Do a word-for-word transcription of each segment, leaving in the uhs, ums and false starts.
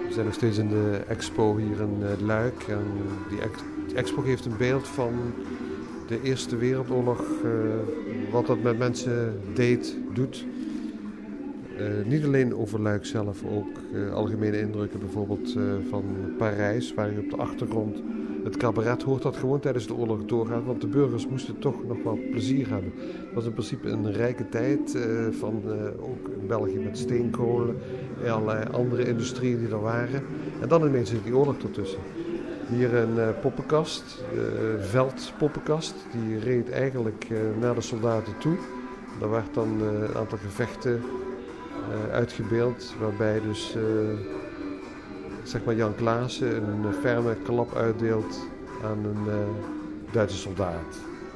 We zijn nog steeds in de expo hier in uh, Luik. En die, ex- die expo geeft een beeld van de Eerste Wereldoorlog. Uh, wat dat met mensen deed, doet. Uh, niet alleen over Luik zelf, ook uh, algemene indrukken bijvoorbeeld uh, van Parijs. Waar je op de achtergrond het cabaret hoort dat gewoon tijdens de oorlog doorgaat. Want de burgers moesten toch nog wel plezier hebben. Het was in principe een rijke tijd uh, van uh, ook in België met steenkolen en allerlei andere industrieën die er waren. En dan ineens zit die oorlog ertussen. Hier een uh, poppenkast, uh, veldpoppenkast, die reed eigenlijk uh, naar de soldaten toe. Daar werd dan uh, een aantal gevechten uh, uitgebeeld, waarbij dus uh, zeg maar Jan Klaassen een ferme klap uitdeelt aan een uh, Duitse soldaat.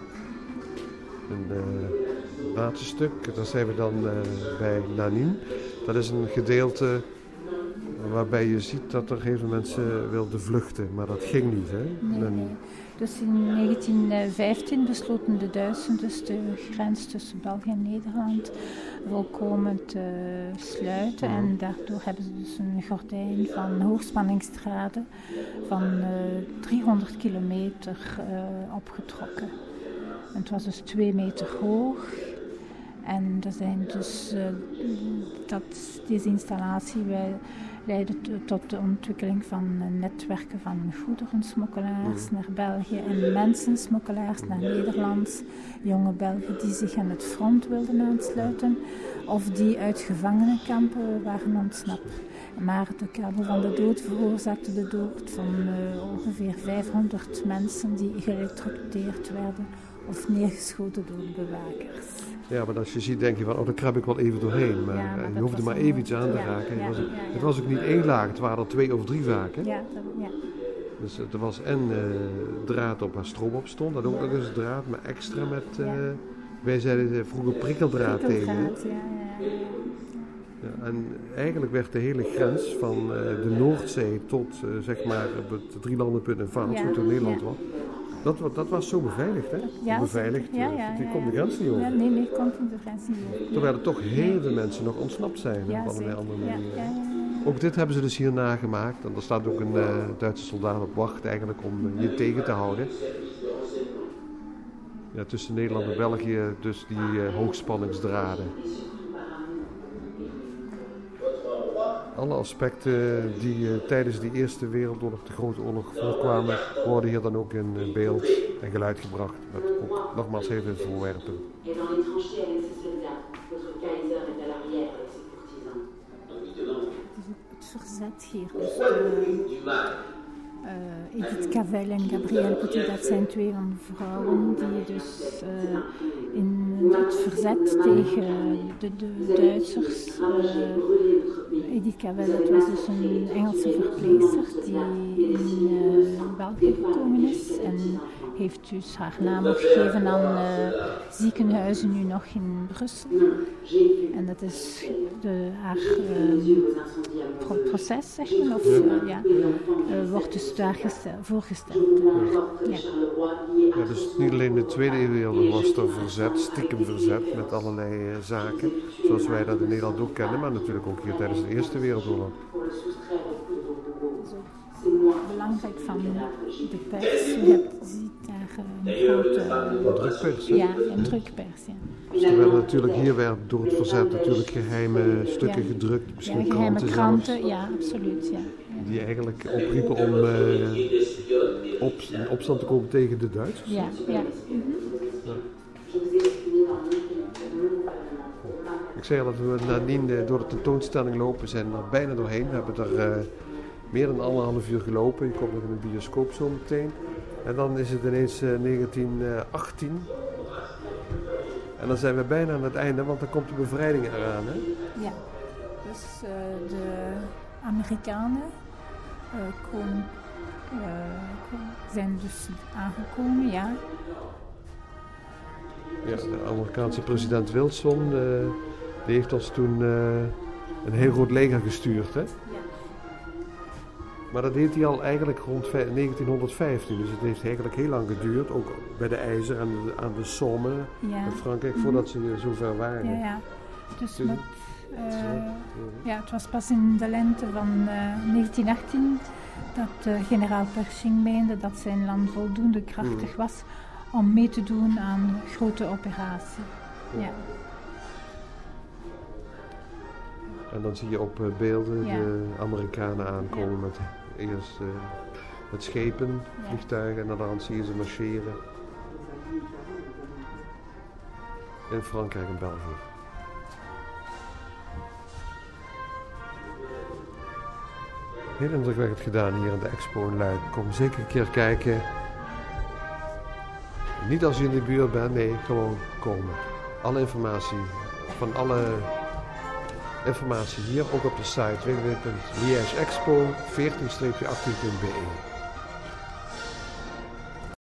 Een uh, laatste stuk, daar zijn we dan uh, bij Nanine. Dat is een gedeelte waarbij je ziet dat er heel veel mensen wilden vluchten, maar dat ging niet. Hè? Nee, nee. Dus in negentien vijftien besloten de Duitsers de grens tussen België en Nederland volkomen te sluiten. Ja. En daardoor hebben ze dus een gordijn van hoogspanningsdraden van uh, driehonderd kilometer uh, opgetrokken. En het was dus twee meter hoog. En er zijn dus, uh, dat, deze installatie leidde tot de ontwikkeling van netwerken van goederensmokkelaars naar België en mensensmokkelaars naar Nederland. Jonge Belgen die zich aan het front wilden aansluiten of die uit gevangenenkampen waren ontsnapt. Maar de kabel van de dood veroorzaakte de dood van uh, ongeveer vijfhonderd mensen die geëlectrocuteerd werden of neergeschoten door de bewakers. Ja, maar als je ziet denk je van, oh daar krab ik wel even doorheen. Maar, ja, maar je hoefde maar even iets aan te ja, raken. Ja, het, was, ja, ja. het was ook niet één laag, het waren er twee of drie vaken. Ja, dat, ja. Dus er was en uh, draad op waar stroom op stond, dat ook nog eens draad, maar extra met, uh, ja. wij zeiden vroeger prikkeldraad, prikkeldraad tegen. Ja, ja, ja. Ja, en eigenlijk werd de hele grens van uh, de Noordzee tot uh, zeg maar het drielandenpunt in Vaals, ja, wat toen Nederland ja. was. Dat, dat was zo beveiligd, hè? Ja, beveiligd. Ja, ja, die ja, kon ja. de grens niet over. Ja, nee, nee, kon de grens niet over. Terwijl er toch heel veel mensen nog ontsnapt zijn ja, op allerlei andere manieren. Ja, ja, ja, ja. Ook dit hebben ze dus hier nagemaakt. En er staat ook een uh, Duitse soldaat op wacht eigenlijk om uh, je tegen te houden. Ja, tussen Nederland en België dus die uh, hoogspanningsdraden. Alle aspecten die uh, tijdens die Eerste Wereldoorlog, de Grote Oorlog, voorkwamen, worden hier dan ook in uh, beeld en geluid gebracht. Met ook nogmaals heel veel voorwerpen. Het verzet hier. Dus de, uh, Edith Cavell en Gabrielle Petit, dat zijn twee van de vrouwen die dus uh, in het verzet tegen de, de Duitsers. Uh, Edith Cavell, dat was dus een Engelse verpleegster die in uh, België gekomen is en heeft dus haar naam gegeven aan uh, ziekenhuizen nu nog in Brussel. En dat is de, haar uh, pro- proces, zeg maar, of uh, ja, uh, wordt dus daar gestel, voorgesteld. Uh, ja. Ja, dus niet alleen de Tweede Wereldoorlog was er verzet, stiekem verzet met allerlei uh, zaken, zoals wij dat in Nederland ook kennen, maar natuurlijk ook hier tijdens de Eerste Wereldoorlog. Belangrijk van de pers. Je hebt, ziet daar een grote... Een drukpers, hè? Ja, een drukpers, ja. Dus er werden natuurlijk, hier werd door het verzet natuurlijk geheime stukken ja. gedrukt, misschien ja, geheime kranten, kranten, zelfs, ja, absoluut, ja. ja. Die eigenlijk opriepen om uh, op, in opstand te komen tegen de Duitsers. Ja, ja. Mm-hmm. ja. Ik zei al dat we nadien door de tentoonstelling lopen, zijn er bijna doorheen. We hebben er uh, meer dan anderhalf uur gelopen. Je komt nog in de bioscoop zo meteen. En dan is het ineens uh, negentien achttien. En dan zijn we bijna aan het einde, want dan komt de bevrijding eraan. Hè? Ja, dus uh, de Amerikanen uh, komen, uh, zijn dus aangekomen, ja. Ja, de Amerikaanse president Wilson, uh, die heeft ons toen uh, een heel groot leger gestuurd, hè? Ja. Maar dat deed hij al eigenlijk rond negentienhonderdvijftien, dus het heeft eigenlijk heel lang geduurd, ook bij de IJzer en aan de Somme ja. in Frankrijk, voordat ze zover waren. Ja, ja. Dus met Uh, ja, het was pas in de lente van uh, negentien achttien dat uh, generaal Pershing meende dat zijn land voldoende krachtig was om mee te doen aan grote operaties. Ja. Ja. En dan zie je op uh, beelden ja. de Amerikanen aankomen ja. met eerst uh, met schepen, ja. vliegtuigen en dan zie je ze marcheren. In Frankrijk en België. Heel indrukwekkend gedaan hier in de expo in Luik. Kom zeker een keer kijken. Niet als je in de buurt bent, nee, gewoon komen. Alle informatie, van alle informatie hier ook op de site w w w punt liège expo veertien achttien punt b e.